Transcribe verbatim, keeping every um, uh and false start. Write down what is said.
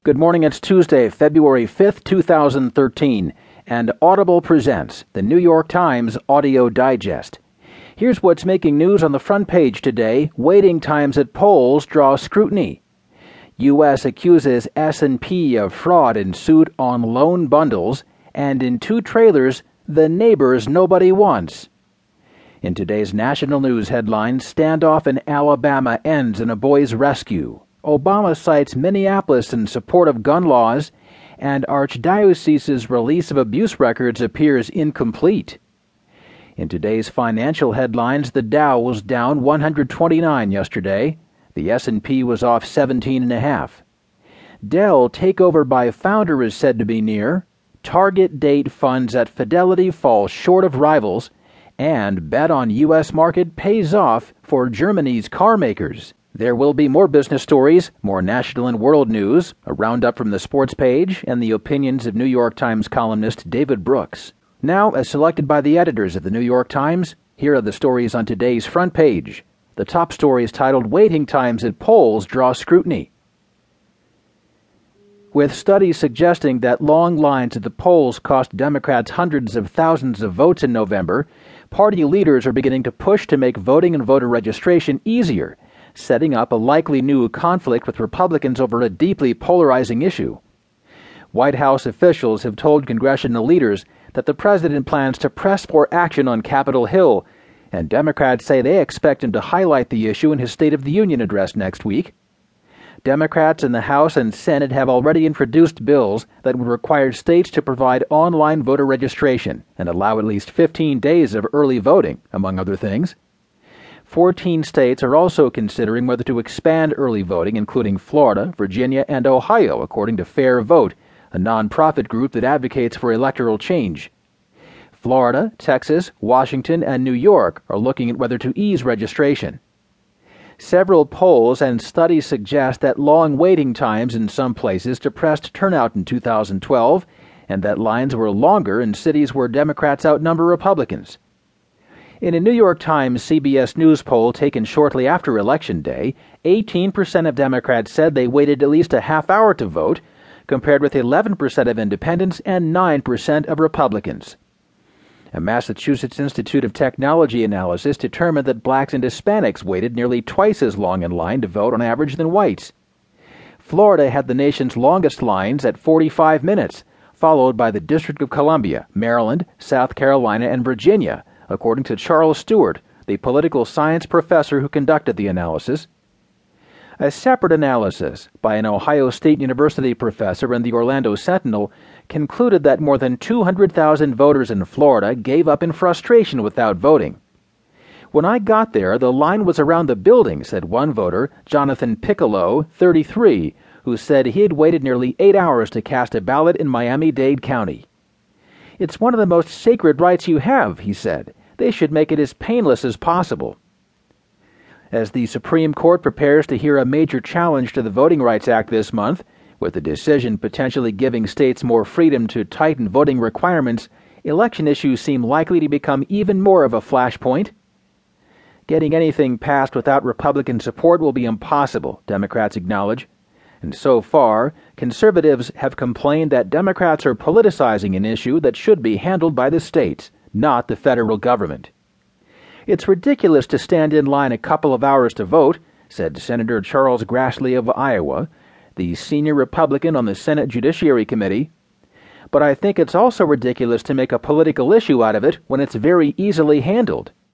Good morning, it's Tuesday, February fifth, two thousand thirteen, and Audible presents the New York Times Audio Digest. Here's what's making news on the front page today. Waiting times at polls draw scrutiny. U S accuses S and P of fraud in suit on loan bundles, and in two trailers, the neighbors nobody wants. In today's national news headlines, standoff in Alabama ends in a boy's rescue. Obama cites Minneapolis in support of gun laws, and Archdiocese's release of abuse records appears incomplete. In today's financial headlines, the Dow was down one hundred twenty-nine yesterday. The S and P was off seventeen and a half. Dell takeover by founder is said to be near. Target date funds at Fidelity fall short of rivals, and bet on U S market pays off for Germany's car makers. There will be more business stories, more national and world news, a roundup from the sports page, and the opinions of New York Times columnist David Brooks. Now, as selected by the editors of the New York Times, here are the stories on today's front page. The top story is titled, Waiting Times at Polls Draw Scrutiny. With studies suggesting that long lines at the polls cost Democrats hundreds of thousands of votes in November, party leaders are beginning to push to make voting and voter registration easier, setting up a likely new conflict with Republicans over a deeply polarizing issue. White House officials have told congressional leaders that the president plans to press for action on Capitol Hill, and Democrats say they expect him to highlight the issue in his State of the Union address next week. Democrats in the House and Senate have already introduced bills that would require states to provide online voter registration and allow at least fifteen days of early voting, among other things. Fourteen states are also considering whether to expand early voting, including Florida, Virginia, and Ohio, according to Fair Vote, a nonprofit group that advocates for electoral change. Florida, Texas, Washington, and New York are looking at whether to ease registration. Several polls and studies suggest that long waiting times in some places depressed turnout in two thousand twelve, and that lines were longer in cities where Democrats outnumber Republicans. In a New York Times C B S News poll taken shortly after Election Day, eighteen percent of Democrats said they waited at least a half hour to vote, compared with eleven percent of independents and nine percent of Republicans. A Massachusetts Institute of Technology analysis determined that blacks and Hispanics waited nearly twice as long in line to vote on average than whites. Florida had the nation's longest lines at forty-five minutes, followed by the District of Columbia, Maryland, South Carolina, and Virginia, according to Charles Stewart, the political science professor who conducted the analysis. A separate analysis by an Ohio State University professor and the Orlando Sentinel concluded that more than two hundred thousand voters in Florida gave up in frustration without voting. When I got there, the line was around the building, said one voter, Jonathan Piccolo, thirty-three, who said he had waited nearly eight hours to cast a ballot in Miami-Dade County. It's one of the most sacred rights you have, he said. They should make it as painless as possible. As the Supreme Court prepares to hear a major challenge to the Voting Rights Act this month, with the decision potentially giving states more freedom to tighten voting requirements, election issues seem likely to become even more of a flashpoint. Getting anything passed without Republican support will be impossible, Democrats acknowledge. And so far, conservatives have complained that Democrats are politicizing an issue that should be handled by the states, not the federal government. It's ridiculous to stand in line a couple of hours to vote, said Senator Charles Grassley of Iowa, the senior Republican on the Senate Judiciary Committee. But I think it's also ridiculous to make a political issue out of it when it's very easily handled.